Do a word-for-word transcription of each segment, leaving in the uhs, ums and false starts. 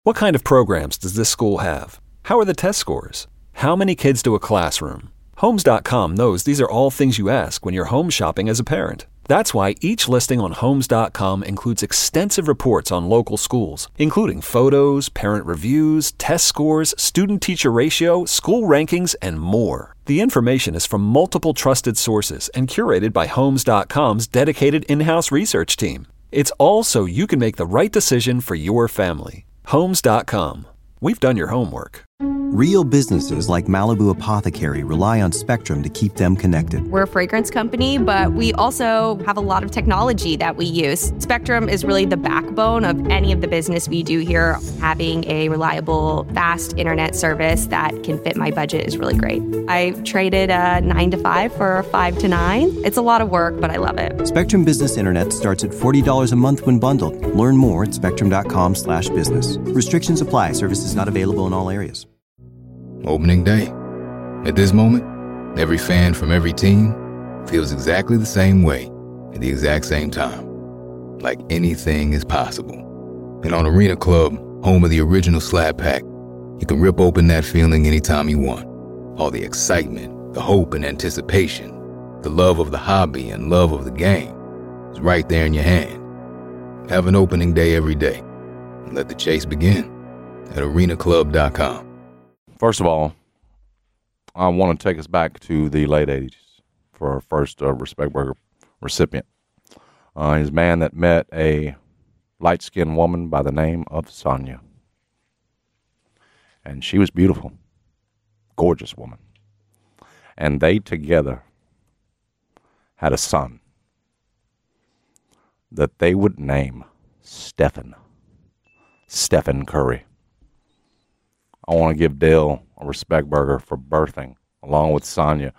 What kind of programs does this school have? How are the test scores? How many kids do a classroom? Homes dot com knows these are all things you ask when you're home shopping as a parent. That's why each listing on Homes dot com includes extensive reports on local schools, including photos, parent reviews, test scores, student-teacher ratio, school rankings, and more. The information is from multiple trusted sources and curated by Homes dot com's dedicated in-house research team. It's all so you can make the right decision for your family. Homes dot com. We've done your homework. Real businesses like Malibu Apothecary rely on Spectrum to keep them connected. We're a fragrance company, but we also have a lot of technology that we use. Spectrum is really the backbone of any of the business we do here. Having a reliable, fast internet service that can fit my budget is really great. I traded a nine to five for a five to nine. It's a lot of work, but I love it. Spectrum Business Internet starts at forty dollars a month when bundled. Learn more at spectrum dot com slash business. Restrictions apply. Services not available in all areas. Opening day. At this moment, every fan from every team feels exactly the same way at the exact same time. Like anything is possible. And on Arena Club, home of the original Slab Pack, you can rip open that feeling anytime you want. All the excitement, the hope and anticipation, the love of the hobby and love of the game is right there in your hand. Have an opening day every day and let the chase begin at arena club dot com. First of all, I want to take us back to the late eighties for our first uh, Respect Burger recipient. Uh, he's a man that met a light-skinned woman by the name of Sonia. And she was beautiful, gorgeous woman. And they together had a son that they would name Stephen. Stephen Curry. I want to give Dale a Respect Burger for birthing, along with Sonia,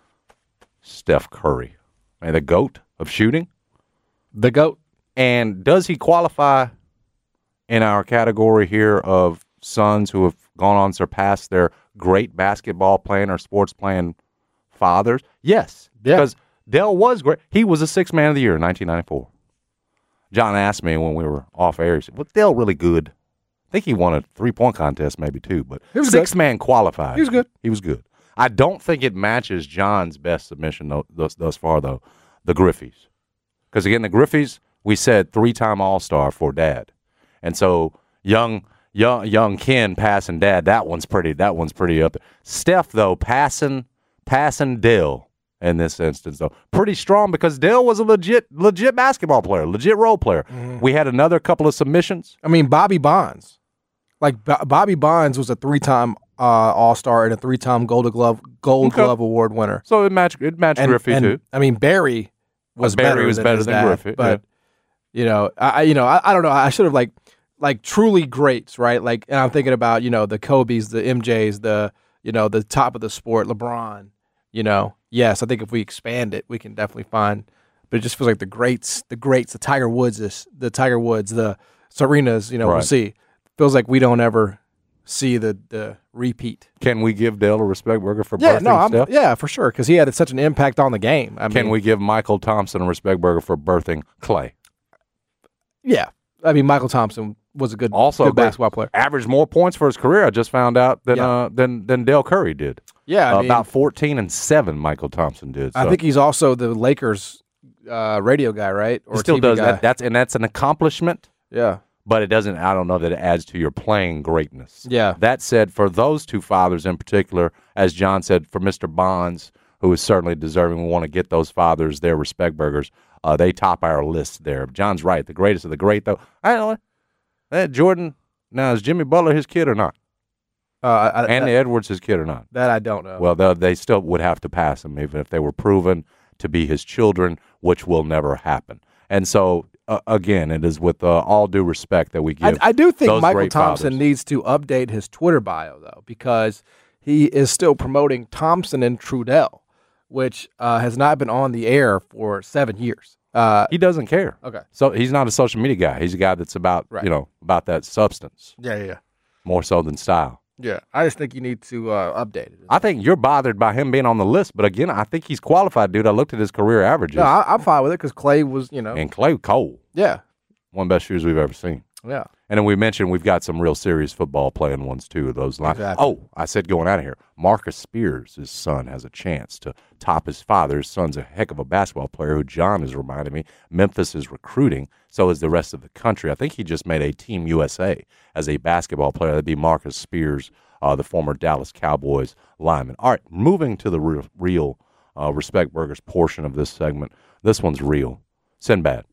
Steph Curry. I mean, the GOAT of shooting. The GOAT. And does he qualify in our category here of sons who have gone on to surpass their great basketball playing or sports playing fathers? Yes. Yeah. Because Dale was great. He was a sixth man of the year in nineteen ninety-four. John asked me when we were off air, he said, was Dale really good? I think he won a three-point contest maybe too, but six-man qualified. He was good. He was good. I don't think it matches John's best submission though, thus, thus far, though, the Griffeys. Because, again, the Griffeys, we said three-time All-Star for Dad. And so young young young Ken passing Dad, that one's pretty that one's pretty up there. Steph, though, passing passing Dale in this instance, though. Pretty strong because Dale was a legit legit basketball player, legit role player. Mm-hmm. We had another couple of submissions. I mean, Bobby Bonds. Like, B- Bobby Bonds was a three-time uh, All-Star and a three-time Gold Glove Gold Okay. Glove Award winner. So it matched it matched And, Griffey, and, too. I mean, Barry was Oh, Barry better was than better his than dad, Griffey, but you know, I I- you know, I, I don't know. I should have like like truly greats, right? Like, and I'm thinking about you know the Kobe's, the M J's, the you know the top of the sport, LeBron. You know, yes, I think if we expand it, we can definitely find. But it just feels like the greats, the greats, the Tiger Woods, the Tiger Woods, the Serenas. You know, Right. we'll see. Feels like we don't ever see the the repeat. Can we give Dale a Respect Burger for Yeah, birthing no, I'm, Steph? yeah, for sure, because he had such an impact on the game. I Can mean, we give Michael Thompson a Respect Burger for birthing Clay? Yeah, I mean, Michael Thompson was a good, Also, good a great- basketball player. Averaged more points for his career, I just found out, than Yeah. uh, than than Dale Curry did. Yeah, I Uh, mean, about fourteen and seven. Michael Thompson did. I so. think he's also the Lakers uh, radio guy, right? Or He still T V does guy. that. That's and that's an accomplishment. Yeah, But it doesn't. I don't know that it adds to your playing greatness. Yeah. That said, for those two fathers in particular, as John said, for Mister Bonds, who is certainly deserving, we want to get those fathers their Respect Burgers. Uh, they top our list there. John's right. The greatest of the great, though. I don't know. That Jordan. Now, is Jimmy Butler his kid or not? uh, I, Anthony that, Edwards his kid or not? that I don't know. Well, they they still would have to pass him, even if they were proven to be his children, which will never happen. And so, uh, again, it is with uh, all due respect that we I, give I do think those Michael great Thompson fathers. needs to update his Twitter bio though, because he is still promoting Thompson and Trudell, which uh, has not been on the air for seven years. Uh, He doesn't care. Okay. So he's not a social media guy. He's a guy that's about, Right. you know, about that substance yeah, yeah, more so than style. yeah. I just think you need to uh, update it. I think you're bothered by him being on the list, but again, I think he's qualified, dude. I looked at his career averages, No, I, I'm fine with it because Clay was, you know, and Clay Cole, yeah. one of the best shooters we've ever seen. Yeah. And then we mentioned we've got some real serious football playing ones, too, of those lines. Exactly. Oh, I said going out of here, Marcus Spears, his son, has a chance to top his father. His son's a heck of a basketball player who John has reminded me Memphis is recruiting. So is the rest of the country. I think he just made a Team U S A as a basketball player. That'd be Marcus Spears, uh, the former Dallas Cowboys lineman. All right, moving to the real, real uh, Respect Burgers portion of this segment. This one's real. Sinbad.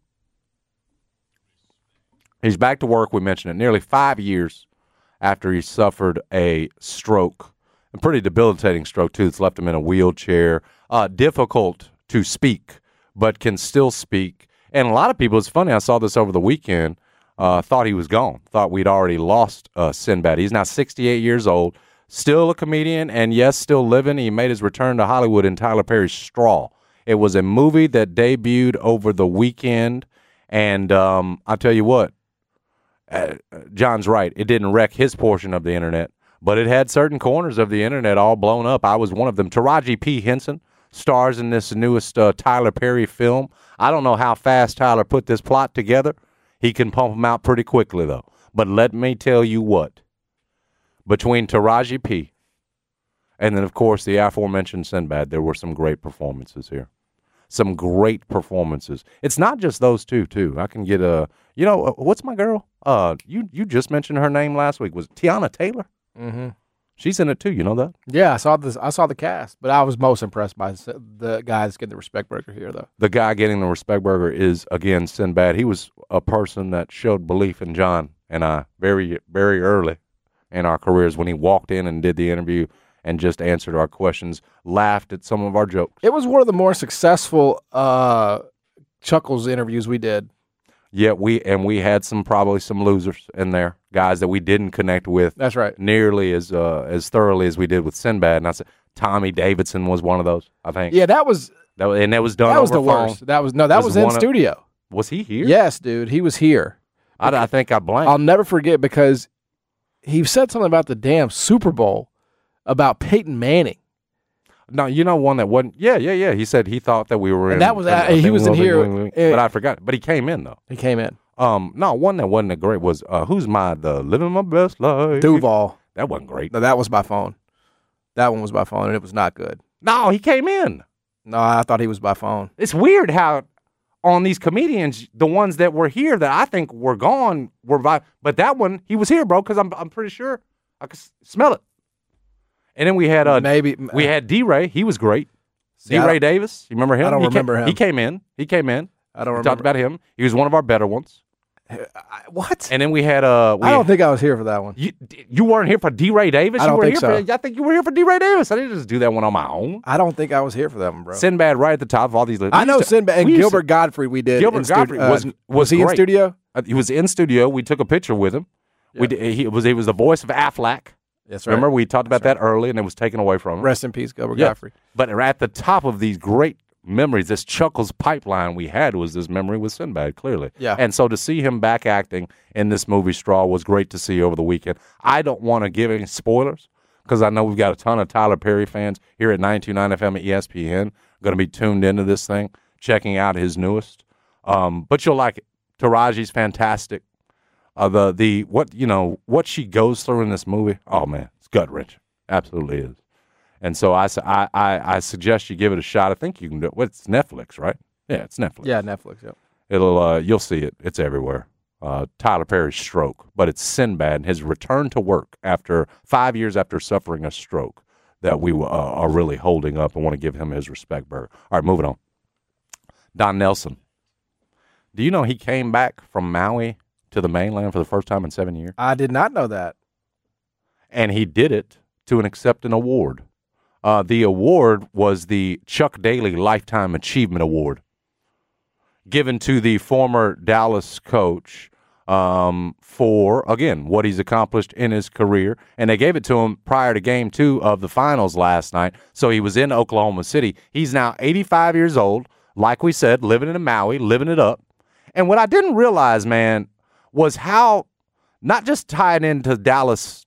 He's back to work, we mentioned it, nearly five years after he suffered a stroke, a pretty debilitating stroke, too, that's left him in a wheelchair. Uh, difficult to speak, but can still speak. And a lot of people, it's funny, I saw this over the weekend, uh, thought he was gone, thought we'd already lost uh, Sinbad. He's now sixty-eight years old, still a comedian, and yes, still living. He made his return to Hollywood in Tyler Perry's Straw. It was a movie that debuted over the weekend, and um, I'll tell you what, Uh, John's right. It didn't wreck his portion of the internet, but it had certain corners of the internet all blown up. I was one of them. Taraji P. Henson stars in this newest uh, Tyler Perry film. I don't know how fast Tyler put this plot together. He can pump them out pretty quickly, though. But let me tell you what. Between Taraji P. and then, of course, the aforementioned Sinbad, there were some great performances here. Some great performances. It's not just those two, too. I can get a, you know, uh, what's my girl? Uh, you you just mentioned her name last week. Was it Tiana Taylor? Mm-hmm. She's in it, too. You know that? Yeah, I saw this. I saw the cast, but I was most impressed by the guy that's getting the Respect Burger here, though. The guy getting the Respect Burger is, again, Sinbad. He was a person that showed belief in John and I very, very early in our careers when he walked in and did the interview and just answered our questions, laughed at some of our jokes. It was one of the more successful uh, Chuckles interviews we did. Yeah, we and we had some probably some losers in there, guys that we didn't connect with. That's right. Nearly as uh, as thoroughly as we did with Sinbad. And I said Tommy Davidson was one of those, I think. Yeah, that was that was, and that was done. That was over the phone. worst. That was no, that was, was in of, studio. Was he here? Yes, dude, he was here. I, I think I blanked. I'll never forget because he said something about the damn Super Bowl about Peyton Manning. No, you know one that wasn't. Yeah, yeah, yeah. He said he thought that we were and in. That was uh, uh, he was in here, but I forgot. But he came in though. He came in. Um, no, one that wasn't a great was uh, who's my the living my best life. Duval. That wasn't great. No, that was by phone. That one was by phone, and it was not good. No, he came in. No, I thought he was by phone. It's weird how on these comedians, the ones that were here that I think were gone were by, but that one he was here, bro. Because I'm I'm pretty sure I could smell it. And then we had uh maybe we had D. Ray. He was great. See, D. Ray Davis. You remember him? I don't he remember came, him. He came in. He came in. I don't we remember. Talked about him. He was one of our better ones. I, what? And then we had uh. We I don't had, think I was here for that one. You you weren't here for D. Ray Davis. I you don't were think here so. For, I think you were here for D. Ray Davis. I didn't just do that one on my own. I don't think I was here for that one, bro. Sinbad right at the top of all these lists. I know to, Sinbad and Gilbert to, Godfrey. We did. Gilbert in stu- Godfrey was uh, was, was he great. in studio? Uh, he was in studio. We took a picture with him. Yeah. We did, he was he was the voice of Aflac. That's right. Remember we talked about That's that early, and it was taken away from him. Rest in peace, Gilbert yeah. Godfrey. But at the top of these great memories, this Chuckles pipeline we had was this memory with Sinbad, clearly. Yeah. And so to see him back acting in this movie Straw was great to see over the weekend. I don't want to give any spoilers because I know we've got a ton of Tyler Perry fans here at ninety-two point nine F M at E S P N going to be tuned into this thing, checking out his newest. Um, but you'll like it. Taraji's fantastic. Uh, the the what you know what she goes through in this movie. Oh man, it's gut wrenching. Absolutely is. And so I, I, I, I suggest you give it a shot. I think you can do it. Well, it's Netflix, right? Yeah, it's Netflix. Yeah, Netflix. Yep. It'll uh, you'll see it. It's everywhere. Uh, Tyler Perry's stroke, but it's Sinbad and his return to work after five years after suffering a stroke that we uh, are really holding up and want to give him his respect, Burger. All right, moving on. Don Nelson. Do you know he came back from Maui to the mainland for the first time in seven years? I did not know that. And he did it to an accept an award. Uh, the award was the Chuck Daly Lifetime Achievement Award, given to the former Dallas coach um, for, again, what he's accomplished in his career. And they gave it to him prior to game two of the finals last night. So he was in Oklahoma City. He's now eighty-five years old, like we said, living in Maui, living it up. And what I didn't realize, man, was how not just tied into Dallas,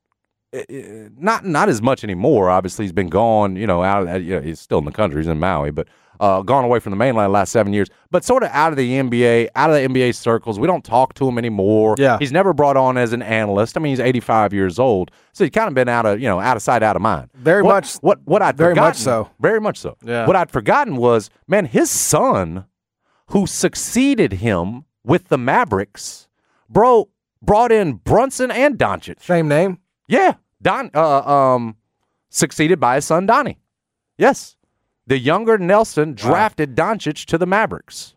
not not as much anymore. Obviously, he's been gone, you know, out. You know, he's still in the country. He's in Maui, but uh, gone away from the mainland the last seven years, but sort of out of the N B A, out of the N B A circles. We don't talk to him anymore. Yeah. He's never brought on as an analyst. I mean, he's eighty-five years old, so he's kind of been out of, you know, out of sight, out of mind. Very what, much. What what I'd very forgotten, much so. Very much so. Yeah. What I'd forgotten was, man, his son, who succeeded him with the Mavericks, bro, brought in Brunson and Doncic. Same name? Yeah. Don uh, um succeeded by his son Donnie. Yes. The younger Nelson drafted wow. Doncic to the Mavericks.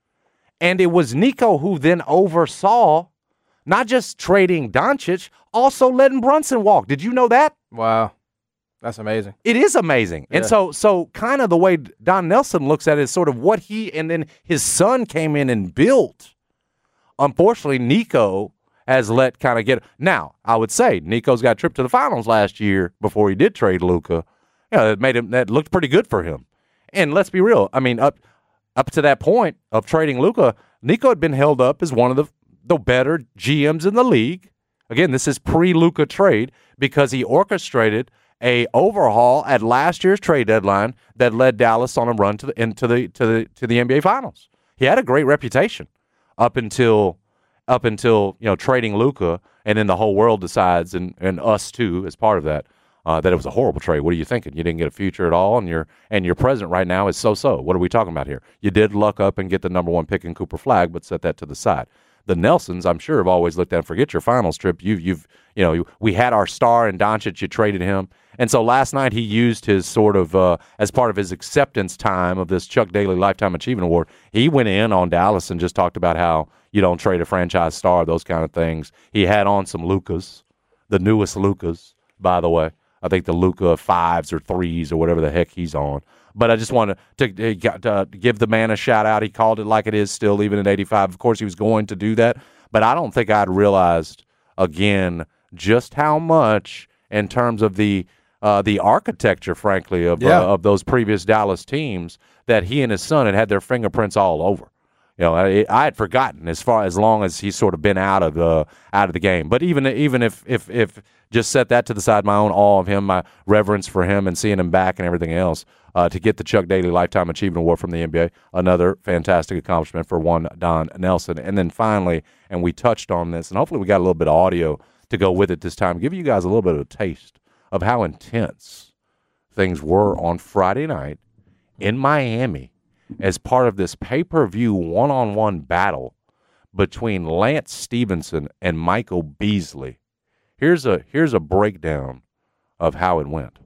And it was Nico who then oversaw not just trading Doncic, also letting Brunson walk. Did you know that? Wow. That's amazing. It is amazing. Yeah. And so so kind of the way Don Nelson looks at it is sort of what he and then his son came in and built. Unfortunately, Nico has let kind of get – now, I would say Nico's got a trip to the finals last year before he did trade Luka. You know, that made him – that looked pretty good for him. And let's be real. I mean, up up to that point of trading Luka, Nico had been held up as one of the, the better G Ms in the league. Again, this is pre-Luka trade because he orchestrated a overhaul at last year's trade deadline that led Dallas on a run to the into the to the to the N B A Finals. He had a great reputation up until – up until, you know, trading Luka, and then the whole world decides, and, and us too as part of that, uh, that it was a horrible trade. What are you thinking? You didn't get a future at all, and your and your present right now is so-so. What are we talking about here? You did luck up and get the number one pick in Cooper Flagg, but set that to the side. The Nelsons, I'm sure, have always looked at, forget your finals trip. You, you've, you know, we had our star in Doncic. You traded him. And so last night he used his sort of, uh, as part of his acceptance time of this Chuck Daly Lifetime Achievement Award, he went in on Dallas and just talked about how you don't trade a franchise star, those kind of things. He had on some Lukas, the newest Lukas, by the way. I think the Luka fives or threes or whatever the heck he's on. But I just wanted to, to, to give the man a shout-out. He called it like it is still, even at eighty-five. Of course, he was going to do that. But I don't think I'd realized, again, just how much in terms of the uh, the architecture, frankly, of yeah. uh, of those previous Dallas teams that he and his son had had their fingerprints all over. You know, I, I had forgotten as far as long as he's sort of been out of the out of the game. But even even if if if just set that to the side, my own awe of him, my reverence for him, and seeing him back and everything else, uh, to get the Chuck Daly Lifetime Achievement Award from the N B A, another fantastic accomplishment for one Don Nelson. And then finally, and we touched on this, and hopefully we got a little bit of audio to go with it this time, give you guys a little bit of a taste of how intense things were on Friday night in Miami as part of this pay-per-view one-on-one battle between Lance Stevenson and Michael Beasley. Here's a here's a breakdown of how it went.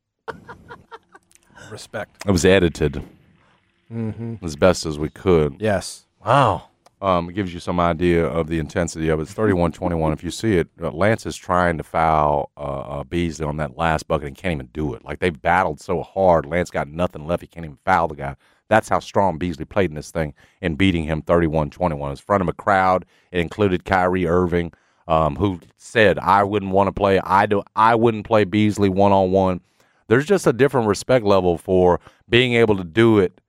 Respect. It was edited mm-hmm. as best as we could. Yes. Wow. Um, it gives you some idea of the intensity of it. It's thirty-one twenty-one. If you see it, uh, Lance is trying to foul uh, uh, Beasley on that last bucket and can't even do it. Like, they've battled so hard. Lance got nothing left. He can't even foul the guy. That's how strong Beasley played in this thing in beating him thirty-one twenty-one. It was in front of a crowd. It included Kyrie Irving, um, who said, I wouldn't want to play. I, do, I wouldn't play Beasley one-on-one. There's just a different respect level for being able to do it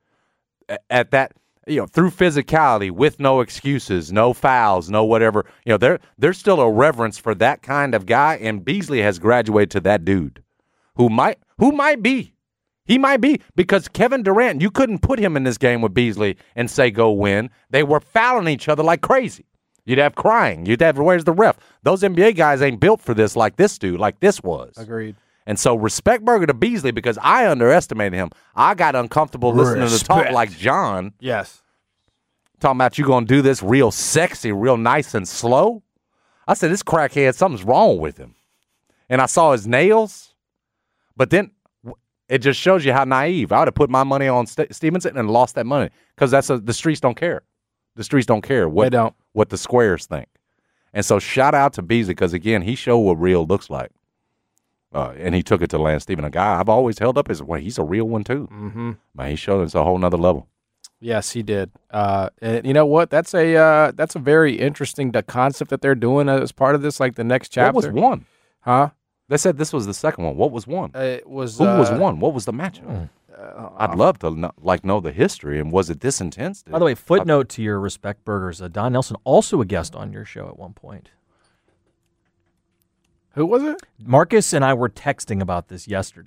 at that, you know, through physicality, with no excuses, no fouls, no whatever. You know, there there's still a reverence for that kind of guy, and Beasley has graduated to that dude who might who might be. He might be, because Kevin Durant, you couldn't put him in this game with Beasley and say go win. They were fouling each other like crazy. You'd have crying. You'd have, where's the ref? Those N B A guys ain't built for this like this dude, like this was. Agreed. And so respect burger to Beasley, because I underestimated him. I got uncomfortable listening respect. to talk like John. Yes. Talking about you going to do this real sexy, real nice and slow. I said, this crackhead, something's wrong with him. And I saw his nails. But then it just shows you how naive. I would have put my money on St- Stevenson and lost that money, because that's a, the streets don't care. The streets don't care what, they don't. what the squares think. And so shout out to Beasley, because, again, he showed what real looks like. Uh, and he took it to Lance Stevenson, a guy I've always held up as, well, he's a real one too. Mm-hmm. Man, he showed us a whole nother level. Yes, he did. Uh, and you know what? That's a uh, that's a very interesting the concept that they're doing as part of this, like the next chapter. What was one? Huh? They said this was the second one. What was one? Uh, it was. Who uh, was one? What was the matchup? Uh, I'd love to know, like know the history, and was it this intense? By the way, footnote to your Respect Burgers, uh, Don Nelson, also a guest on your show at one point. Who was it? Marcus and I were texting about this yesterday.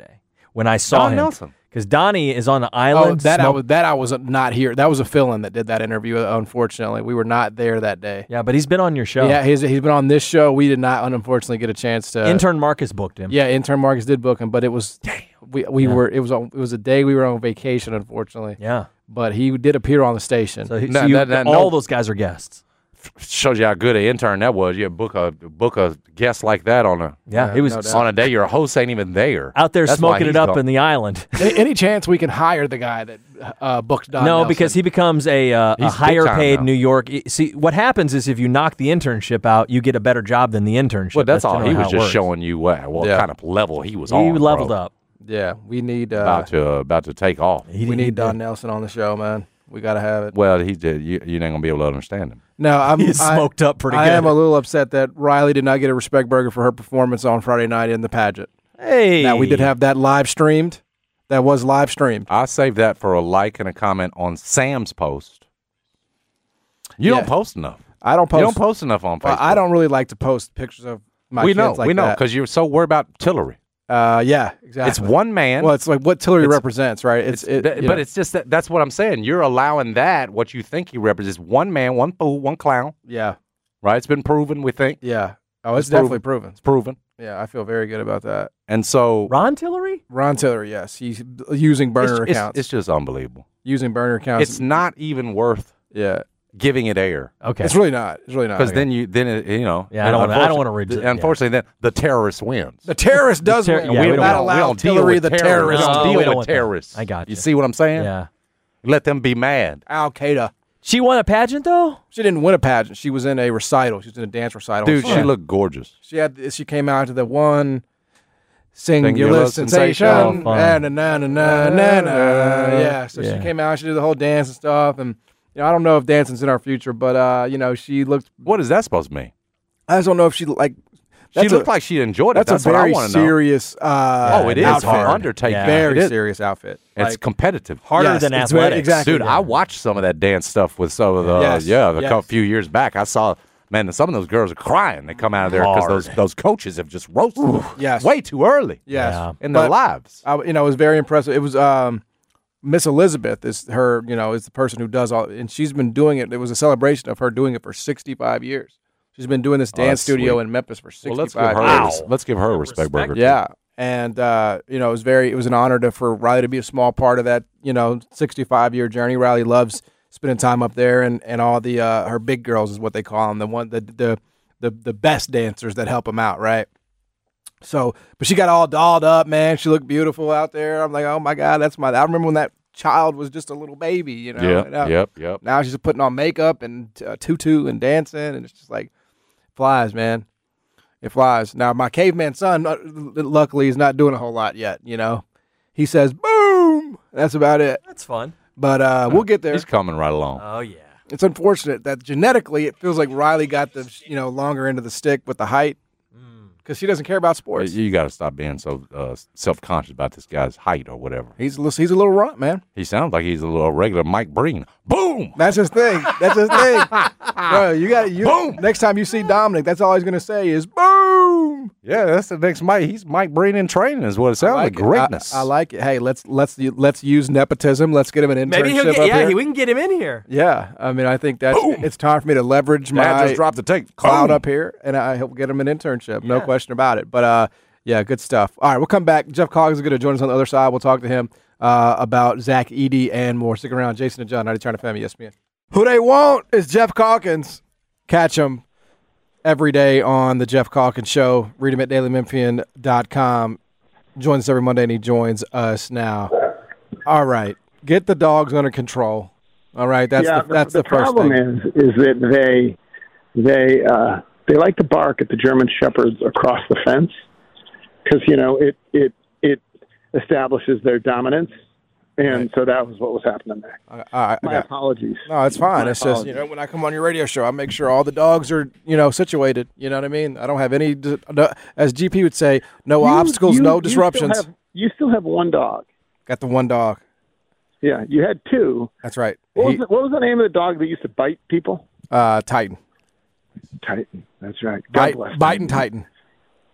when I saw Don him. Nelson. Because Donnie is on the Oh, island. that I smoke- was that I was not here. That was a fill-in that did that interview. Unfortunately, we were not there that day. yeah, but he's been on your show. Yeah, he's he's been on this show. We did not, unfortunately, get a chance to. Intern Marcus booked him. Yeah, intern Marcus did book him, but it was we we Yeah. were it was on, it was a day we were on vacation, unfortunately. Yeah. But he did appear on the station. So, he, No, so you, that- that- all no. those guys are guests. Shows you how good an intern that was. You book a book a guest like that on a Yeah, Yeah, it was no doubt. on a day your host ain't even there. out there That's why smoking it he's up gone. in the island. any, any chance we can hire the guy that uh, booked Don no, Nelson? because he becomes a, uh, a He's big higher time paid now. New York. See, what happens is if you knock the internship out, you get a better job than the internship. Well, that's, all. generally He how was it just works. showing you what, what Yeah. kind of level he was He on. leveled bro. up. yeah, we need uh, About to uh, about to take off. He, we he need Don did. Nelson on the show, man. We got to have it. Well, he did. You, you ain't gonna be able to understand him. No, I'm He's I- smoked up pretty I good. am a little upset that Riley did not get a respect burger for her performance on Friday night in the pageant. Hey, Now we did have that live streamed. That was live streamed. I saved that for a like and a comment on Sam's post. You Yeah. don't post enough. I don't post. You don't post enough on Facebook. Well, I don't really like to post pictures of my we kids know. like we know that. because you're so worried about Tillery. Uh, yeah, exactly. It's one man. Well, it's like what Tillery It's- represents, right? It's, it, That- you but know. it's just that that's what I'm saying. You're allowing that what you think he represents. One man, one fool, one clown. yeah, Right? It's been proven. We think yeah. Oh, it's, It's definitely proven. it's proven. Yeah, I feel very good about that. And so Ron Tillery. Ron Tillery, yes, he's using burner it's, it's- accounts. it's just unbelievable. using burner accounts. It's not even worth yeah, giving it air. Okay. it's really not. It's really not. Because then you then it, you know Yeah, I don't wanna- I don't wanna unfortunately- read- yeah. Unfortunately, then the terrorist wins. the terrorist does ter- win. yeah, we we do don't- not we allow don't deal Tillery with the terrorists. terrorist. We No, don't we deal don't with want that. terrorists. I got You you. see what I'm saying? Yeah. Let them be mad. Al Qaeda. She won a pageant though. She didn't win a pageant. She was in a recital. She was in a dance recital. Dude, she, she looked gorgeous. she had. She came out to the one singular, Singular sensation. sensation. Oh, fun. na, na, na, na, na, na. Yeah. So Yeah. she came out. She did the whole dance and stuff. And you know, I don't know if dancing's in our future, but uh, you know, she looked. What is that supposed to mean? I just don't know if she like. She That's looked a, like she enjoyed it. That's, That's, a what I very want to know. serious. Uh, Oh, it is outfit. hard. Undertaking. Yeah. Very It is. serious outfit. It's Like, competitive. Harder Yes, than it's very- athletics. exactly. Dude, Yeah. I watched some of that dance stuff with some of the Yes, yeah, the yes. cou- few years back. I saw man, some of those girls are crying. They come out of there because Hard. those those coaches have just roasted them Yes. way too early Yes. Yeah. in their But lives. I, you know, it was very impressive. It was um, Miss Elizabeth is her, you know, is the person who does all, and she's been doing it. It was a celebration of her doing it for sixty-five years. She's been doing this Oh, dance that's studio sweet. in Memphis for Well, let's give sixty-five her years. a res- let's give her a respect, burger. too. Yeah, and uh, you know, it was very, it was an honor to for Riley to be a small part of that, you know, sixty-five year journey. Riley loves spending time up there, and and all the uh, her big girls is what they call them, the one the the the the best dancers that help him out, right? So, but she got all dolled up, man. She looked beautiful out there. I'm like, oh my god, that's my. I remember when that child was just a little baby, you know. Yeah, and now, yep, yep. Now she's putting on makeup and uh, tutu and dancing, and it's just like flies, man. It flies. Now my caveman son, uh, luckily, is not doing a whole lot yet. You know, he says boom. That's about it. That's fun. But uh, we'll get there. He's coming right along. Oh yeah. It's unfortunate that genetically it feels like Riley got the you know longer end of the stick with the height because she doesn't care about sports. you got to stop being so uh, self conscious about this guy's height or whatever. He's a little, he's a little runt, man. He sounds like he's a little regular Mike Breen. Boom. That's his thing. That's his thing. Bro, you got you. Boom. Next time you see Dominic, that's all he's gonna say is boom. Yeah, that's the next Mike. He's Mike Breen in training, is what it sounds like. it. Greatness. I, I like it. Hey, let's let's let's use nepotism. Let's get him an internship Maybe he'll up get, yeah, here. we can get him in here. yeah, I mean, I think that's it's time for me to leverage my Dad just dropped the tape. cloud Boom. up here, and I hope get him an internship. No Yeah. question about it. But uh, yeah, good stuff. All right, we'll come back. Jeff Coggins is going to join us on the other side. We'll talk to him uh, about Zach Edey and more. Stick around. Jason and John, ninety Turn F M, E S P N. Who they want is Jeff Calkins. Catch him every day on the Jeff Calkins Show. Read him at daily memphian dot com. Joins us every Monday, and he joins us now. All right, get the dogs under control. All right, that's yeah, the that's the, the, first problem thing. is is that they they uh, they like to bark at the German shepherds across the fence because you know it it it establishes their dominance, and Right. so that was what was happening there. I, I, I My got- apologies. No, it's fine. My It's just, you apologies. know, when I come on your radio show, I make sure all the dogs are, you know, situated. You know what I mean? I don't have any, d- no, as G P would say, no You- obstacles, you- no you disruptions. still have, you still have one dog. Got the one dog. Yeah, you had two. That's right. What was, He- the, what was the name of the dog that used to bite people? uh, Titan. Titan. That's right. God Bite, bless biting Titan. Titan.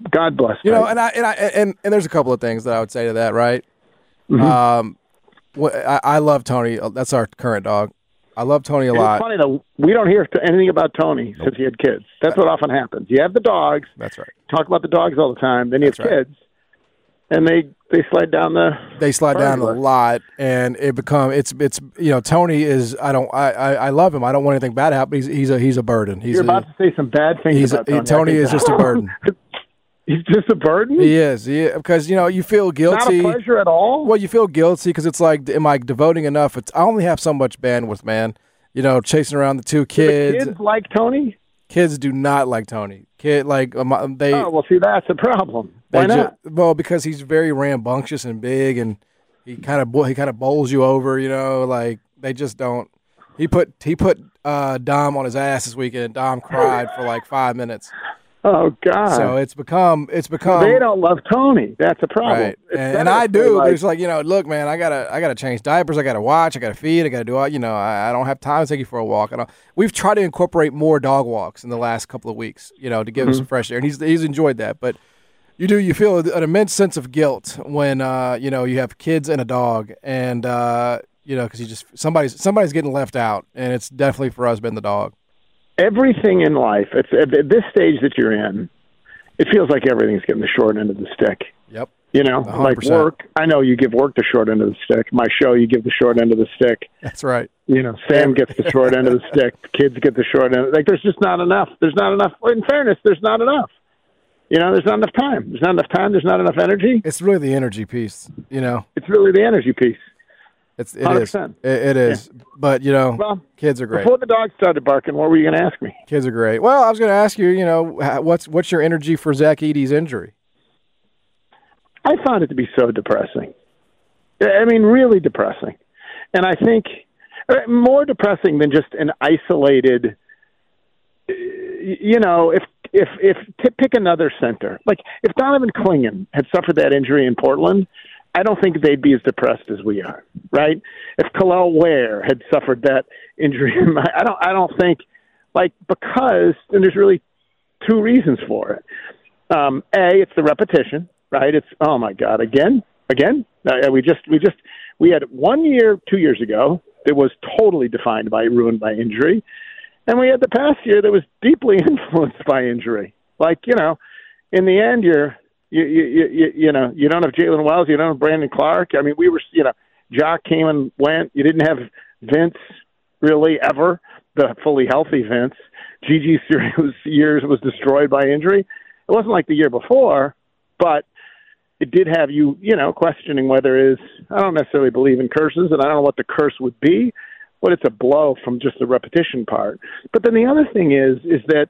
God bless. You know, Tyson. and I and I and, and there's a couple of things that I would say to that, right? Mm-hmm. Um, wh- I, I love Tony. That's our current dog. I love Tony a It's lot. funny though. We don't hear anything about Tony since he had kids. That's what often happens. You have the dogs. That's right. Talk about the dogs all the time. Then you That's have right. kids, and they they slide down the. They slide down a list. lot, and it become it's it's you know Tony is I don't I, I, I love him. I don't want anything bad to happen. He's he's a he's a burden. He's You're a, about to say some bad things he's about a, Tony. Tony I think is just a burden. He's just a burden. He is. He, because you know you feel Not guilty. a pleasure at all. Well, you feel guilty because it's like, am I devoting enough? It's I only have so much bandwidth, man. You know, chasing around the two Do the kids. kids like Tony? Kids do not like Tony. Kid like um, they. Oh well, see that's a problem. they Why ju- not? well, because he's very rambunctious and big, and he kind of he kind of bowls you over. You know, like they just don't. He put he put uh, Dom on his ass this weekend, and Dom cried for like five minutes. Oh God! So it's become it's become. they don't love Tony. That's a problem. Right, It's and, and better I if they do. like- But it's like you know, look, man, I gotta, I gotta change diapers. I gotta watch. I gotta feed. I gotta do all. You know, I, I don't have time to take you for a walk. I don't, we've tried to incorporate more dog walks in the last couple of weeks. You know, to give him Mm-hmm. some fresh air, and he's he's enjoyed that. But you do, you feel an immense sense of guilt when uh, you know you have kids and a dog, and uh, you know because you just somebody's somebody's getting left out, and it's definitely for us been the dog. everything in life. It's at at this stage that you're in. It feels like everything's getting the short end of the stick. Yep. You know, one hundred like percent. work. I know you give work the short end of the stick. My show, you give the short end of the stick. That's right. You know, Sam gets the short end of the stick. The kids get the short end. Like, there's just not enough. There's not enough. In fairness, there's not enough. You know, there's not enough time. There's not enough time. There's not enough energy. It's really the energy piece. You know, It's really the energy piece. it's it one hundred is. percent. It, it is. But you know, Well, kids are great. Before the dog started barking, what were you going to ask me? Kids are great. Well, I was going to ask you. You know, h- what's what's your energy for Zach Edey's injury? I found it to be so depressing. I mean, really depressing. And I think uh, more depressing than just an isolated, uh, you know, if, if, if, to pick another center. Like, if Donovan Clingan had suffered that injury in Portland, I don't think they'd be as depressed as we are, right? If Khalil Ware had suffered that injury, I don't, I don't think, like, because, and there's really two reasons for it. Um, A, it's the repetition. Right? It's, oh my God, again, again. Uh, we just, we just, we had one year, two years ago that was totally defined by, ruined by injury, and we had the past year that was deeply influenced by injury. Like, you know, in the end, you're, you, you, you, you know, you don't have Jalen Wells, you don't have Brandon Clark. I mean, we were, you know, Jock came and went. You didn't have Vince really ever, the fully healthy Vince. Gigi's years was destroyed by injury. It wasn't like the year before, but it did have you, you know, questioning whether it is, I don't necessarily believe in curses, and I don't know what the curse would be, but it's a blow from just the repetition part. But then the other thing is, is that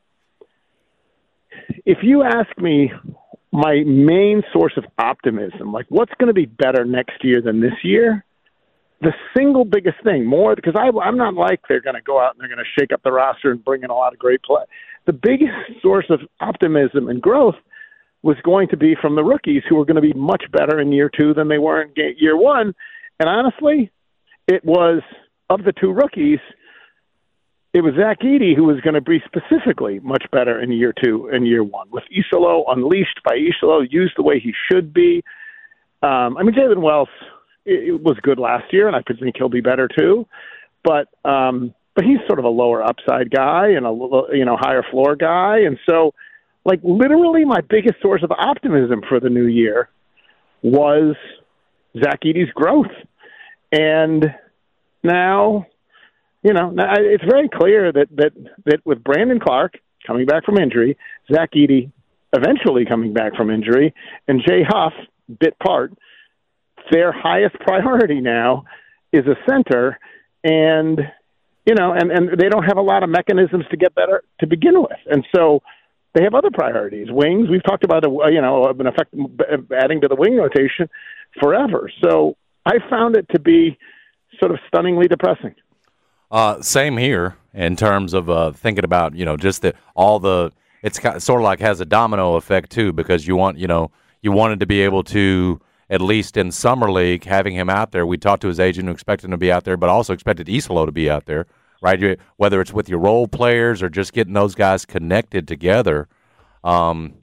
if you ask me my main source of optimism, like what's going to be better next year than this year, the single biggest thing, more, because I, I'm not like they're going to go out and they're going to shake up the roster and bring in a lot of great play. The biggest source of optimism and growth was going to be from the rookies who were going to be much better in year two than they were in year one. And honestly, it was, of the two rookies, it was Zach Edey who was going to be specifically much better in year two and year one. With Isidro unleashed by Isidro, used the way he should be. Um, I mean, Jalen Wells it, it was good last year, and I could think he'll be better too. But um, but he's sort of a lower upside guy and a you know higher floor guy, and so. Like, literally my biggest source of optimism for the new year was Zach Edey's growth. And now, you know, now it's very clear that, that, that with Brandon Clark coming back from injury, Zach Edey eventually coming back from injury, and Jay Huff, bit part, their highest priority now is a center. And, you know, and, and they don't have a lot of mechanisms to get better to begin with. And so, they have other priorities. Wings, we've talked about, a, you know, an effect adding to the wing rotation forever. So I found it to be sort of stunningly depressing. Uh, same here in terms of uh, thinking about, you know, just the, all the, it's kind of, sort of like has a domino effect too, because you want, you know, you wanted to be able to, at least in Summer League, having him out there. We talked to his agent who expected him to be out there, but also expected Isidro to be out there. Right, whether it's with your role players or just getting those guys connected together, um,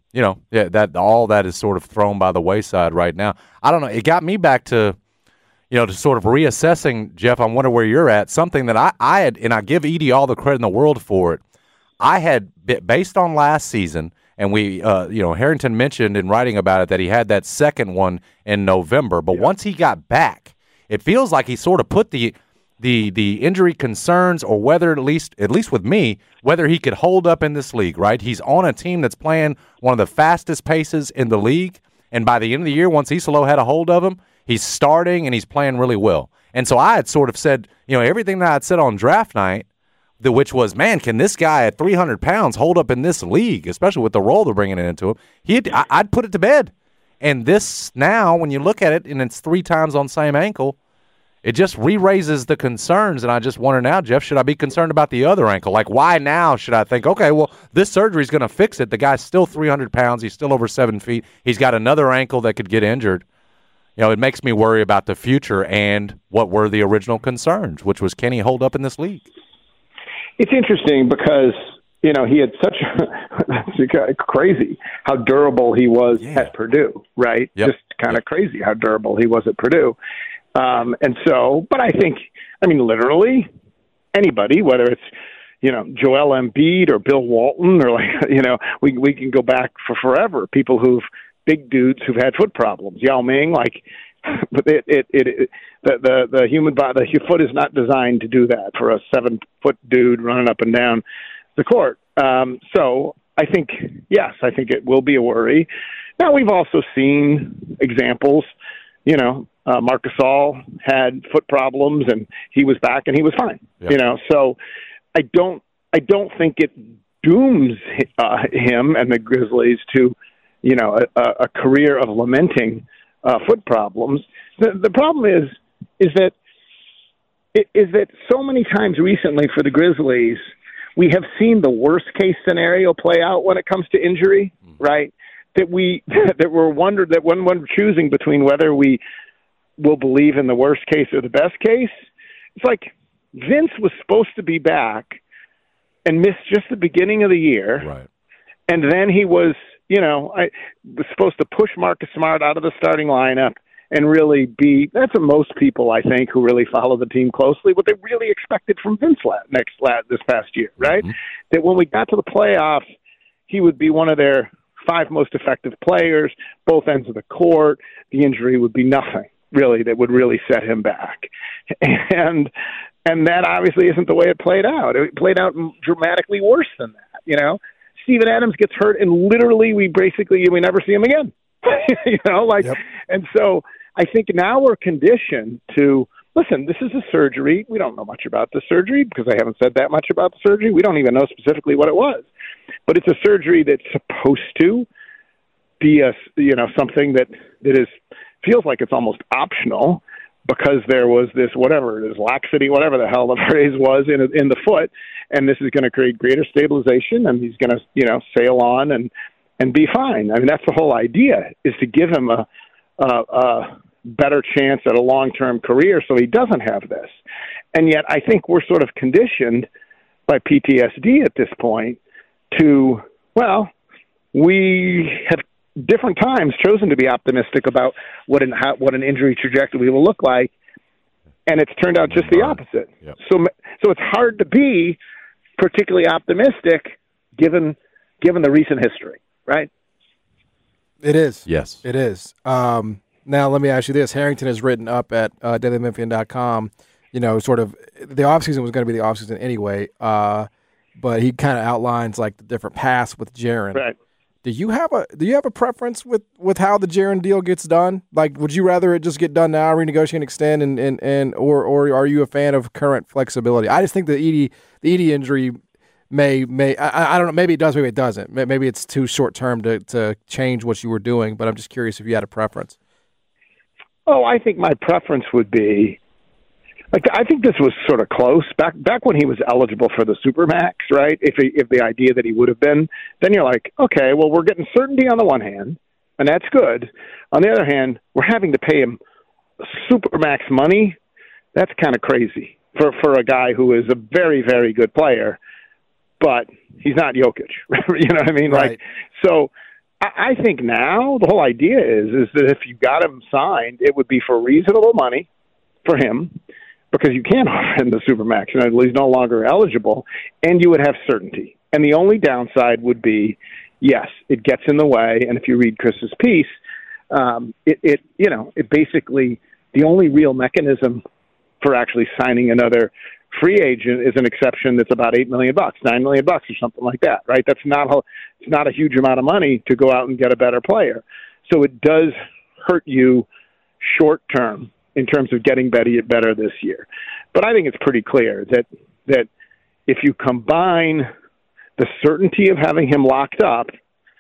you know, yeah, that all that is sort of thrown by the wayside right now. I don't know. It got me back to, you know, to sort of reassessing, Jeff. I wonder where you're at. Something that I, I had, and I give Edey all the credit in the world for it. I had, based on last season, and we, uh, you know, Harrington mentioned in writing about it that he had that second one in November. But yeah. once he got back, it feels like he sort of put the the the injury concerns, or whether at least at least with me, whether he could hold up in this league. Right, he's on a team that's playing one of the fastest paces in the league, and by the end of the year, once Iserlohn had a hold of him, he's starting and he's playing really well. And so I had sort of said, you know, everything that I'd said on draft night, the, which was, man, can this guy at three hundred pounds hold up in this league, especially with the role they're bringing it into him? He'd, I, I'd put it to bed. And this now, when you look at it, and it's three times on same ankle, it just re-raises the concerns. And I just wonder now, Jeff, should I be concerned about the other ankle? Like, why now should I think, okay, well, this surgery is going to fix it. The guy's still three hundred pounds. He's still over seven feet. He's got another ankle that could get injured. You know, it makes me worry about the future and what were the original concerns, which was, can he hold up in this league? It's interesting because, you know, he had such a crazy how durable he was yeah. at Purdue, right? Yep. Just kind of yep. crazy how durable he was at Purdue. Um, and so, but I think, I mean, literally anybody, whether it's, you know, Joel Embiid or Bill Walton, or like, you know, we we can go back for forever. People who've, big dudes who've had foot problems. Yao Ming, like, but it, it, it, it the, the, the human body, the foot is not designed to do that for a seven foot dude running up and down the court. Um, so I think, yes, I think it will be a worry. Now we've also seen examples, you know, uh, Marc Gasol had foot problems and he was back and he was fine, yeah. you know, so I don't, I don't think it dooms uh, him and the Grizzlies to, you know, a, a career of lamenting uh, foot problems. The, the problem is, is that, is that so many times recently for the Grizzlies, we have seen the worst case scenario play out when it comes to injury, mm-hmm. right? That we, that we're wondered that when we're choosing between whether we will believe in the worst case or the best case, it's like Vince was supposed to be back and missed just the beginning of the year. Right. And then he was, you know, I was supposed to push Marcus Smart out of the starting lineup and really be, that's what most people, I think, who really follow the team closely, what they really expected from Vince Lat next lat this past year, right? Mm-hmm. That when we got to the playoffs, he would be one of their five most effective players, both ends of the court. The injury would be nothing, really, that would really set him back. And and that obviously isn't the way it played out. It played out dramatically worse than that, you know? Steven Adams gets hurt, and literally we basically we never see him again. you know, like, yep. and so I think now we're conditioned to listen. This is a surgery. We don't know much about the surgery because I haven't said that much about the surgery. We don't even know specifically what it was, but it's a surgery that's supposed to be a you know something that that is feels like it's almost optional because there was this whatever it is laxity, whatever the hell the phrase was in in the foot. And this is going to create greater stabilization, and he's going to, you know, sail on and, and be fine. I mean, that's the whole idea, is to give him a, a, a better chance at a long-term career so he doesn't have this. And yet I think we're sort of conditioned by P T S D at this point to, well, we have different times chosen to be optimistic about what an, how, what an injury trajectory will look like, and it's turned out just the opposite. Yep. So, so it's hard to be particularly optimistic given given the recent history, right? It is. Yes. It is. Um, now, let me ask you this. Harrington has written up at uh, daily memphian dot com, you know, sort of the offseason was going to be the offseason anyway, uh, but he kind of outlines like the different paths with Jaren. Right. Do you have a do you have a preference with, with how the Jaren deal gets done? Like, would you rather it just get done now, renegotiate and extend, and, and, and or or are you a fan of current flexibility? I just think the Edey the Edey injury may may I, I don't know, maybe it does, maybe it doesn't. Maybe it's too short term to, to change what you were doing, but I'm just curious if you had a preference. Oh, I think my preference would be like I think this was sort of close back back when he was eligible for the Supermax, right? If he, if the idea that he would have been, then you're like, okay, well, we're getting certainty on the one hand, and that's good. On the other hand, we're having to pay him Supermax money. That's kind of crazy for for a guy who is a very very good player, but he's not Jokic. You know what I mean? Right. Like so. I, I think now the whole idea is is that if you got him signed, it would be for reasonable money for him, because you can't offer him the Supermax, and he's no longer eligible, and you would have certainty. And the only downside would be, yes, it gets in the way. And if you read Chris's piece, um, it, it, you know, it basically, the only real mechanism for actually signing another free agent is an exception that's about eight million bucks, nine million bucks, or something like that, right? That's not a, it's not a huge amount of money to go out and get a better player. So it does hurt you short term in terms of getting better, better this year. But I think it's pretty clear that that if you combine the certainty of having him locked up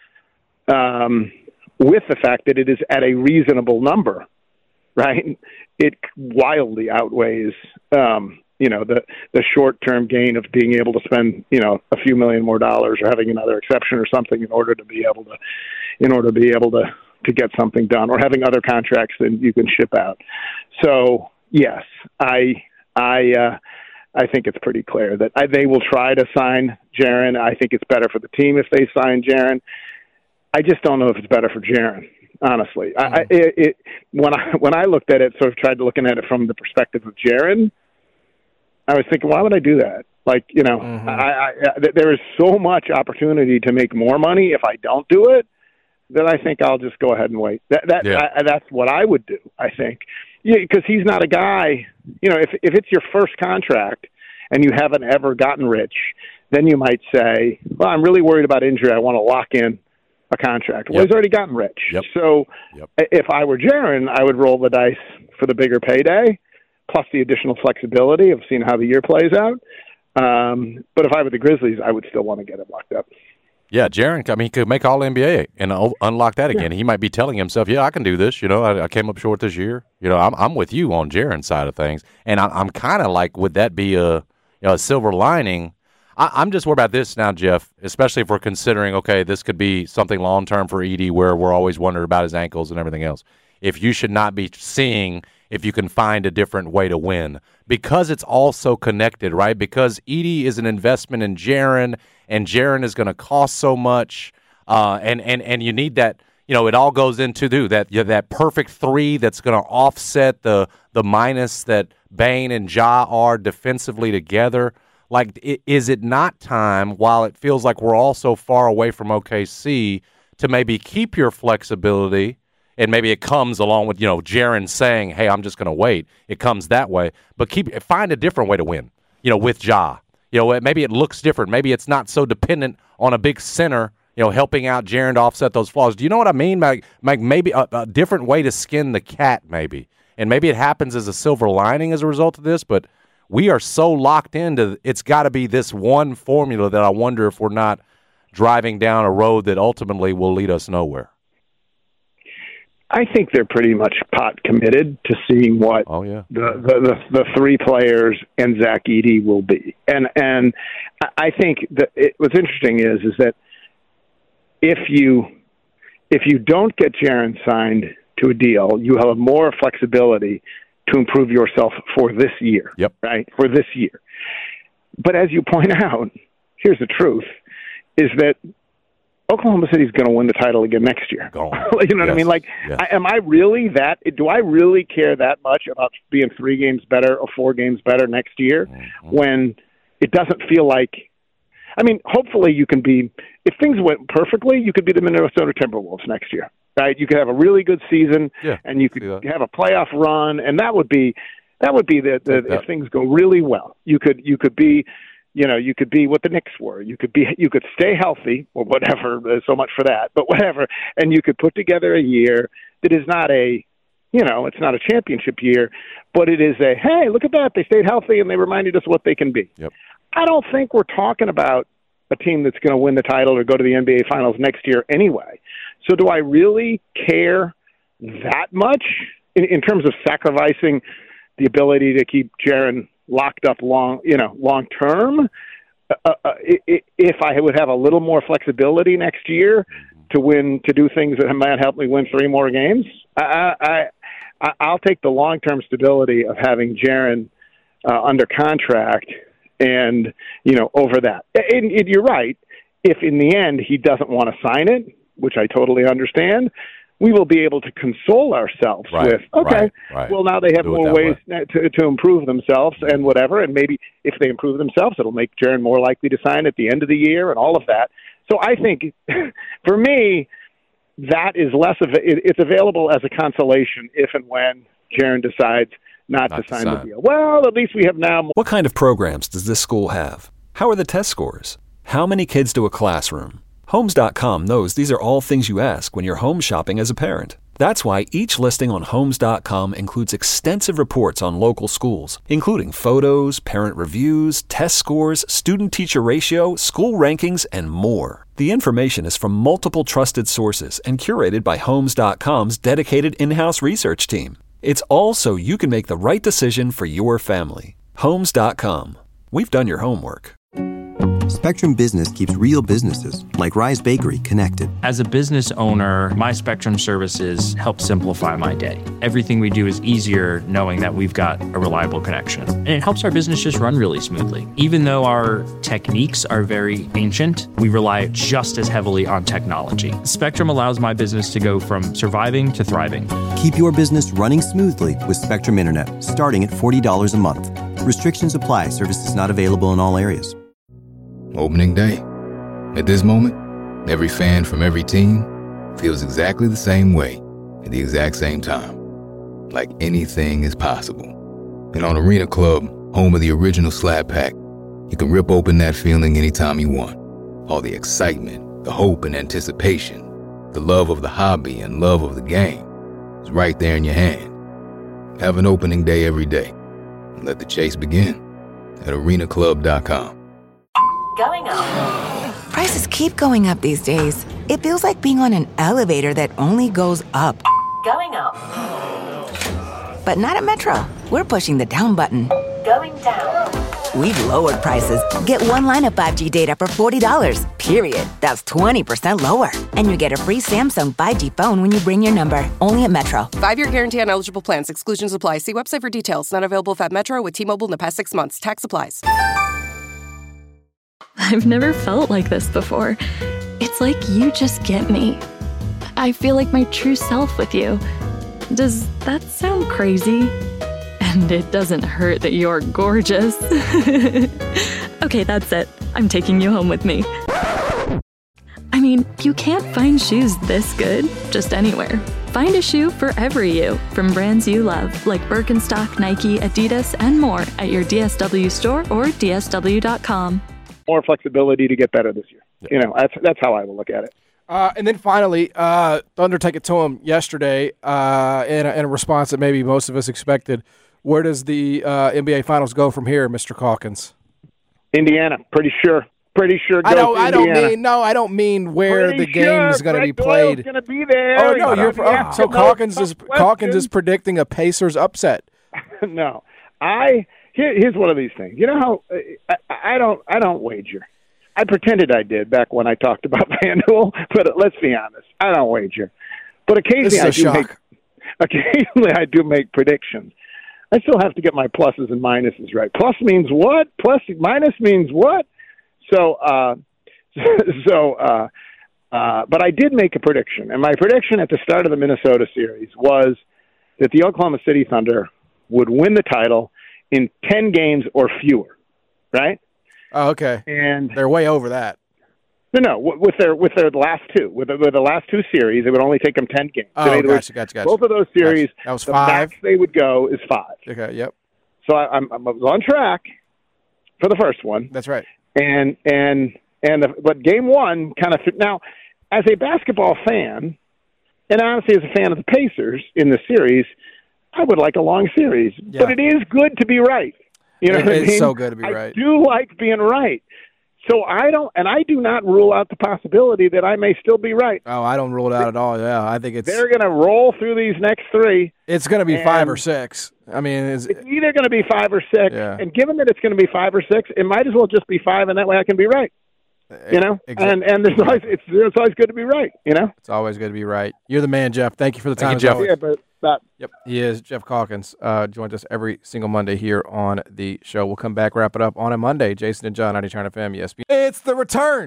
um, with the fact that it is at a reasonable number, right, it wildly outweighs, um, you know, the, the short-term gain of being able to spend, you know, a few million more dollars or having another exception or something in order to be able to, in order to be able to, to get something done, or having other contracts that you can ship out. So, yes, I, I, uh, I think it's pretty clear that I, they will try to sign Jaren. I think it's better for the team if they sign Jaren. I just don't know if it's better for Jaren, honestly. Mm-hmm. I, it, it, when I when I looked at it, sort of tried looking at it from the perspective of Jaren, I was thinking, why would I do that? Like, you know, mm-hmm. I, I, I, there is so much opportunity to make more money if I don't do it, that I think I'll just go ahead and wait. That that yeah. I, that's what I would do, I think. Yeah, because he's not a guy, you know, if if it's your first contract and you haven't ever gotten rich, then you might say, well, I'm really worried about injury. I want to lock in a contract. Well, yep. he's already gotten rich. Yep. So yep. if I were Jaren, I would roll the dice for the bigger payday, plus the additional flexibility of seeing how the year plays out. Um, but if I were the Grizzlies, I would still want to get him locked up. Yeah, Jaren, I mean, he could make all N B A and unlock that again. Yeah. He might be telling himself, yeah, I can do this. You know, I, I came up short this year. You know, I'm I'm with you on Jaren's side of things. And I, I'm kind of like, would that be a, you know, a silver lining? I, I'm just worried about this now, Jeff, especially if we're considering, okay, this could be something long-term for Edey where we're always wondering about his ankles and everything else. If you should not be seeing if you can find a different way to win. Because it's all so connected, right? Because Edey is an investment in Jaren, and Jaren is going to cost so much, uh, and, and, and you need that, you know, it all goes into do that you know, that perfect three that's going to offset the the minus that Bane and Ja are defensively together. Like, is it not time, while it feels like we're all so far away from O K C, to maybe keep your flexibility? And maybe it comes along with, you know, Jaren saying, hey, I'm just going to wait. It comes that way. But keep find a different way to win, you know, with Ja. You know, maybe it looks different. Maybe it's not so dependent on a big center, you know, helping out Jaren to offset those flaws. Do you know what I mean? Like, like maybe a, a different way to skin the cat, maybe. And maybe it happens as a silver lining as a result of this, but we are so locked into it's got to be this one formula that I wonder if we're not driving down a road that ultimately will lead us nowhere. I think they're pretty much pot committed to seeing what oh, yeah. the, the, the, the three players and Zach Edey will be. And and I think that it, what's interesting is is that if you if you don't get Jaren signed to a deal, you have more flexibility to improve yourself for this year. Yep. Right? For this year. But as you point out, here's the truth, is that Oklahoma City is going to win the title again next year. Go on. You know yes. what I mean? Like, yes. I, am I really that? Do I really care that much about being three games better or four games better next year mm-hmm. when it doesn't feel like? I mean, hopefully you can be. If things went perfectly, you could be the Minnesota Timberwolves next year, right? You could have a really good season, yeah, and you could have a playoff run, and that would be that would be the, the if things go really well. You could you could be. You know, you could be what the Knicks were. You could be, you could stay healthy or whatever. So much for that, but whatever. And you could put together a year that is not a, you know, it's not a championship year, but it is a, hey, look at that. They stayed healthy and they reminded us what they can be. Yep. I don't think we're talking about a team that's going to win the title or go to the N B A Finals next year anyway. So do I really care that much in, in terms of sacrificing the ability to keep Jaren locked up long, you know, long term? Uh, uh, if I would have a little more flexibility next year to win, to do things that might help me win three more games, I, I, I'll take the long term stability of having Jaren uh, under contract, and you know, over that. And, and you're right. If in the end he doesn't want to sign it, which I totally understand, we will be able to console ourselves Right, with, okay, right, right. well, now they have Do it more that ways way. to, to improve themselves and whatever, and maybe if they improve themselves, it'll make Jaron more likely to sign at the end of the year and all of that. So I think, for me, that is less of a, it, it's available as a consolation if and when Jaron decides not, Not to to sign sign. the deal. Well, at least we have now more. What kind of programs does this school have? How are the test scores? How many kids do a classroom? Homes dot com knows these are all things you ask when you're home shopping as a parent. That's why each listing on Homes dot com includes extensive reports on local schools, including photos, parent reviews, test scores, student-teacher ratio, school rankings, and more. The information is from multiple trusted sources and curated by Homes dot com's dedicated in-house research team. It's all so you can make the right decision for your family. Homes dot com. We've done your homework. Spectrum Business keeps real businesses, like Rise Bakery, connected. As a business owner, my Spectrum services help simplify my day. Everything we do is easier knowing that we've got a reliable connection. And it helps our business just run really smoothly. Even though our techniques are very ancient, we rely just as heavily on technology. Spectrum allows my business to go from surviving to thriving. Keep your business running smoothly with Spectrum Internet, starting at forty dollars a month. Restrictions apply. Services not available in all areas. Opening day. At this moment, every fan from every team feels exactly the same way at the exact same time. Like anything is possible. And on Arena Club, home of the original Slab Pack, you can rip open that feeling anytime you want. All the excitement, the hope and anticipation, the love of the hobby and love of the game is right there in your hand. Have an opening day every day. And let the chase begin at arena club dot com. Going up. Prices keep going up these days. It feels like being on an elevator that only goes up. Going up. But not at Metro. We're pushing the down button. Going down. We've lowered prices. Get one line of five G data for forty dollars, period. That's twenty percent lower. And you get a free Samsung five G phone when you bring your number. Only at Metro. Five-year guarantee on eligible plans. Exclusions apply. See website for details. Not available at Metro with T-Mobile in the past six months. Tax applies. I've never felt like this before. It's like you just get me. I feel like my true self with you. Does that sound crazy? And it doesn't hurt that you're gorgeous. Okay, that's it. I'm taking you home with me. I mean, you can't find shoes this good just anywhere. Find a shoe for every you from brands you love, like Birkenstock, Nike, Adidas, and more at your D S W store or D S W dot com. More flexibility to get better this year. You know, that's that's how I will look at it. Uh, and then finally, uh, Thunder take it to him yesterday uh, in, a, in a response that maybe most of us expected. Where does the uh, N B A Finals go from here, Mister Calkins? Indiana, pretty sure. Pretty sure. I don't. goes I don't Indiana. mean. No, I don't mean where Pretty the game sure is going to Greg be Doyle's played. going to be there. Oh no, He's you're gonna oh, be so asking Calkins those is tough Calkins is questions. predicting a Pacers upset. No, I here, here's one of these things. You know how I, I don't I don't wager. I pretended I did back when I talked about FanDuel, but let's be honest, I don't wager. But occasionally This is a I do shock. make occasionally I do make predictions. I still have to get my pluses and minuses right. Plus means what? Plus minus means what? So uh, so uh, uh, but I did make a prediction, and my prediction at the start of the Minnesota series was that the Oklahoma City Thunder would win the title in ten games or fewer, right? Oh, okay. And they're way over that. No, no, w- with their with their last two, with the, with the last two series, it would only take them ten games. Oh, In other gotcha, words, gotcha, gotcha. Both of those series, Gotcha. That was the five. max they would go is five. Okay. Yep. So I, I'm, I was on track for the first one. That's right. And and and the, but game one kind of now, as a basketball fan, and honestly as a fan of the Pacers in the series, I would like a long series. Yeah. But it is good to be right. You know It- what I it's mean? so good to be I right. do like being right. So I don't, and I do not rule out the possibility that I may still be right. Oh, I don't rule it out at all. Yeah, I think it's They're going to roll through these next three. it's going to be five and or six. I mean, it's, It's either going to be five or six. Yeah. And given that it's going to be five or six, it might as well just be five, and that way I can be right. You know, Exactly. and and there's always it's, it's always good to be right. You know. it's always good to be right. You're the man, Jeff. Thank you for the time. Thank you, as Jeff. always. Yeah, but that. Yep, he is Jeff Calkins. Uh, joins us every single Monday here on the show. We'll come back, wrap it up on a Monday. Jason and John, ninety Turn F M, E S P N. It's the return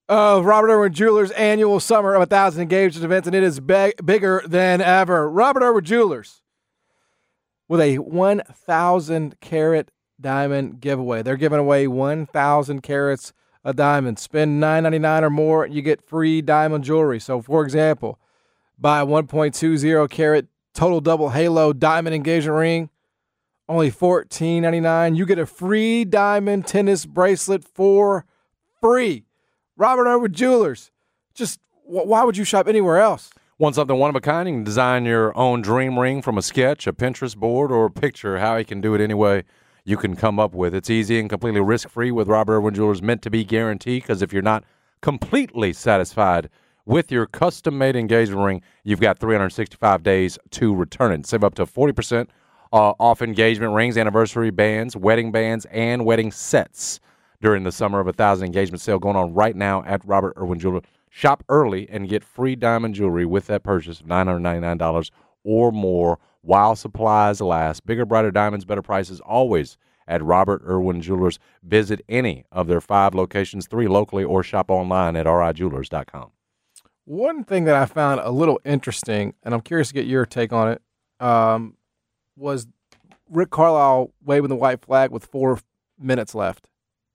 of Robert Irwin Jewelers' annual Summer of a Thousand Engagement events, and it is be- bigger than ever. Robert Irwin Jewelers with a one thousand carat diamond giveaway. They're giving away one thousand carats of diamond. Spend nine ninety-nine or more, and you get free diamond jewelry. So, for example, buy a one point two zero carat total double halo diamond engagement ring, only fourteen ninety-nine. You get a free diamond tennis bracelet for free. Robert Irwin Jewelers. Just why would you shop anywhere else? Want something one of a kind? You can design your own dream ring from a sketch, a Pinterest board, or a picture. How you can do it any way you can come up with. It's easy and completely risk-free with Robert Irwin Jewelers' meant-to-be guarantee, because if you're not completely satisfied with your custom-made engagement ring, you've got three hundred sixty-five days to return it. Save up to forty percent uh, off engagement rings, anniversary bands, wedding bands, and wedding sets during the Summer of a Thousand Engagement sale going on right now at Robert Irwin Jewelers. Shop early and get free diamond jewelry with that purchase of nine hundred ninety-nine dollars or more while supplies last. Bigger, brighter diamonds, better prices always at Robert Irwin Jewelers. Visit any of their five locations, three locally, or shop online at r i jewelers dot com. One thing that I found a little interesting, and I'm curious to get your take on it, um, was Rick Carlisle waving the white flag with four minutes left.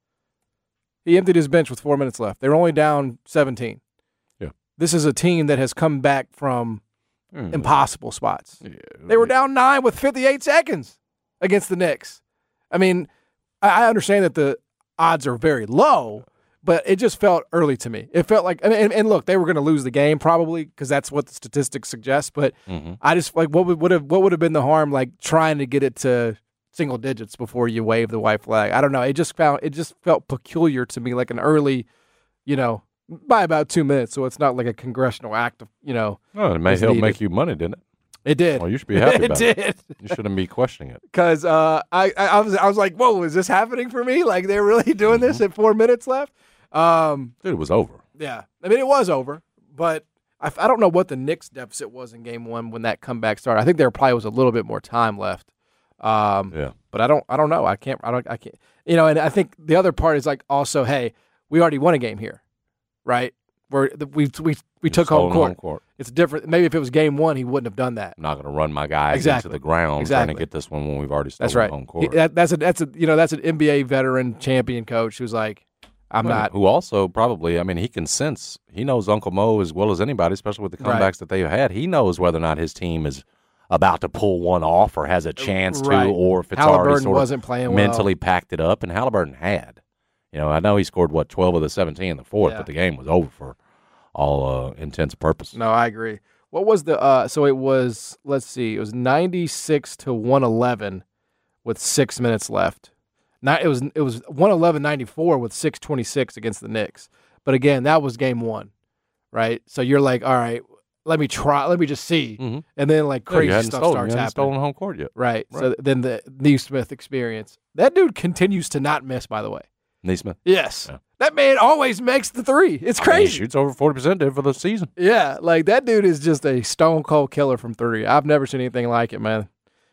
He emptied his bench with four minutes left. They were only down seventeen. Yeah. This is a team that has come back from mm. impossible spots. Yeah. They were down nine with fifty-eight seconds against the Knicks. I mean, I understand that the odds are very low, but it just felt early to me. It felt like, and, and look, they were going to lose the game probably because that's what the statistics suggest. But mm-hmm. I just like what would, would have what would have been the harm, like trying to get it to single digits before you wave the white flag. I don't know. It just found it just felt peculiar to me, like an early, you know, by about two minutes. So it's not like a congressional act of, you know. Oh, it may help make you money, didn't it? It did. Well, you should be happy about it. it. It did. You shouldn't be questioning it. Because uh, I, I, I was I was like, whoa, is this happening for me? Like they're really doing this mm-hmm. at four minutes left? Um, Dude, it was over. Yeah. I mean, it was over, but I, I don't know what the Knicks deficit was in game one when that comeback started. I think there probably was a little bit more time left. Um, yeah. But I don't I don't know. I can't I don't I can't you know, and I think the other part is like also, hey, we already won a game here. Right? Where we we we took home court. home court. It's different. Maybe if it was game one, he wouldn't have done that. I'm not going to run my guys exactly. into the ground exactly. trying to get this one when we've already stolen that's right. home court. He, that, that's a that's a you know that's an N B A veteran champion coach who's like, I'm well, not. Who also probably, I mean, he can sense. He knows Uncle Mo as well as anybody, especially with the comebacks right. that they've had. He knows whether or not his team is about to pull one off or has a chance right. to, or if it's Halliburton already sort wasn't of playing mentally well. packed it up. And Halliburton had. You know, I know he scored what twelve of the seventeen in the fourth, yeah. but the game was over for all uh, intents and purposes. No, I agree. What was the uh, so it was, let's see, it was ninety-six to one eleven with six minutes left. Not, it was it was one eleven ninety-four with six twenty-six against the Knicks. But again, that was game one, right? So you're like, all right, let me try, let me just see. Mm-hmm. And then like crazy yeah, stuff stolen, starts you happening. stolen home court yet. Right. right. So then the Neesmith experience. That dude continues to not miss, by the way. Neesmith? Yes. Yeah. That man always makes the three. It's crazy. I mean, he shoots over forty percent there for the season. Yeah, like that dude is just a stone cold killer from three. I've never seen anything like it, man.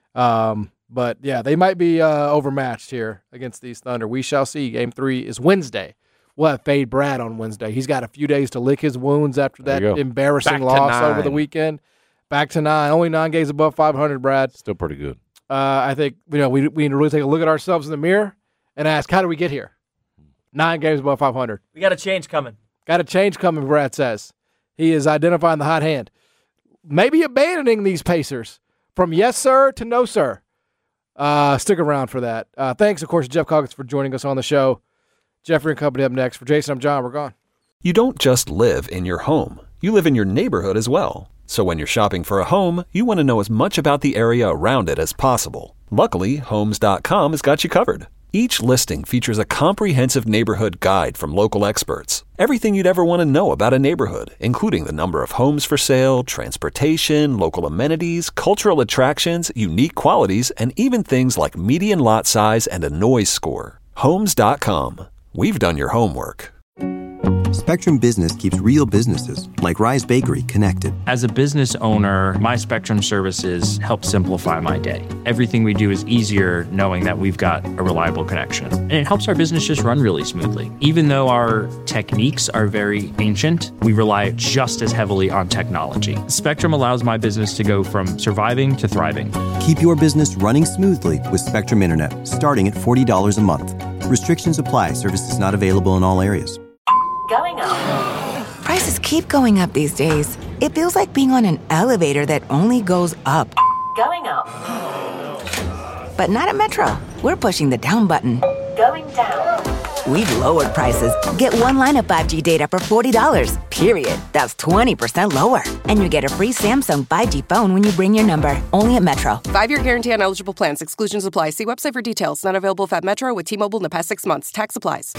Um, but yeah, they might be uh, overmatched here against these Thunder. We shall see. Game three is Wednesday. We'll have Fade Brad on Wednesday. He's got a few days to lick his wounds after that embarrassing Back loss over the weekend. Back to nine. Only nine games above five hundred, Brad. Still pretty good. Uh, I think you know we we need to really take a look at ourselves in the mirror and ask, how do we get here? Nine games above five hundred. We got a change coming. Got a change coming, Brad says. He is identifying the hot hand. Maybe abandoning these Pacers from yes, sir, to no, sir. Uh, stick around for that. Uh, thanks, of course, to Jeff Coggins for joining us on the show. Jeffrey and Company up next. For Jason, I'm John. We're gone. You don't just live in your home. You live in your neighborhood as well. So when you're shopping for a home, you want to know as much about the area around it as possible. Luckily, Homes dot com has got you covered. Each listing features a comprehensive neighborhood guide from local experts. Everything you'd ever want to know about a neighborhood, including the number of homes for sale, transportation, local amenities, cultural attractions, unique qualities, and even things like median lot size and a noise score. Homes dot com. We've done your homework. Spectrum Business keeps real businesses, like Rise Bakery, connected. As a business owner, my Spectrum services help simplify my day. Everything we do is easier knowing that we've got a reliable connection. And it helps our business just run really smoothly. Even though our techniques are very ancient, we rely just as heavily on technology. Spectrum allows my business to go from surviving to thriving. Keep your business running smoothly with Spectrum Internet, starting at forty dollars a month. Restrictions apply. Services not available in all areas. Going up. Prices keep going up these days. It feels like being on an elevator that only goes up. Going up. But not at Metro. We're pushing the down button. Going down. We've lowered prices. Get one line of five G data for forty dollars, period. That's twenty percent lower. And you get a free Samsung five G phone when you bring your number. Only at Metro. Five-year guarantee on eligible plans. Exclusions apply. See website for details. Not available at Metro with T-Mobile in the past six months. Tax applies.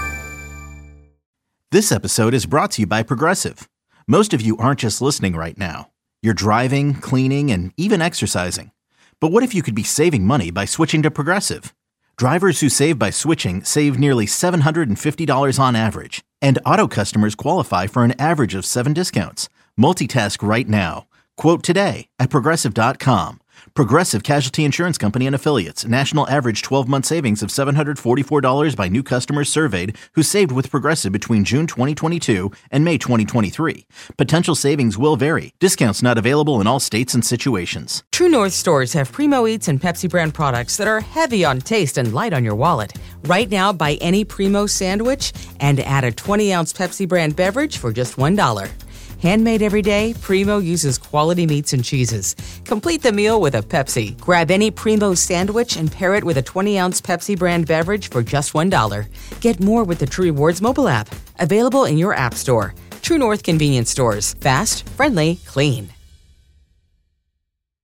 This episode is brought to you by Progressive. Most of you aren't just listening right now. You're driving, cleaning, and even exercising. But what if you could be saving money by switching to Progressive? Drivers who save by switching save nearly seven hundred fifty dollars on average. And auto customers qualify for an average of seven discounts. Multitask right now. Quote today at Progressive dot com. Progressive Casualty Insurance Company and Affiliates. National average twelve-month savings of seven hundred forty-four dollars by new customers surveyed who saved with Progressive between June twenty twenty-two and May twenty twenty-three. Potential savings will vary. Discounts not available in all states and situations. True North stores have Primo Eats and Pepsi brand products that are heavy on taste and light on your wallet. Right now, buy any Primo sandwich and add a twenty-ounce Pepsi brand beverage for just one dollar. Handmade every day, Primo uses quality meats and cheeses. Complete the meal with a Pepsi. Grab any Primo sandwich and pair it with a twenty-ounce Pepsi brand beverage for just one dollar. Get more with the True Rewards mobile app. Available in your app store. True North convenience stores. Fast, friendly, clean.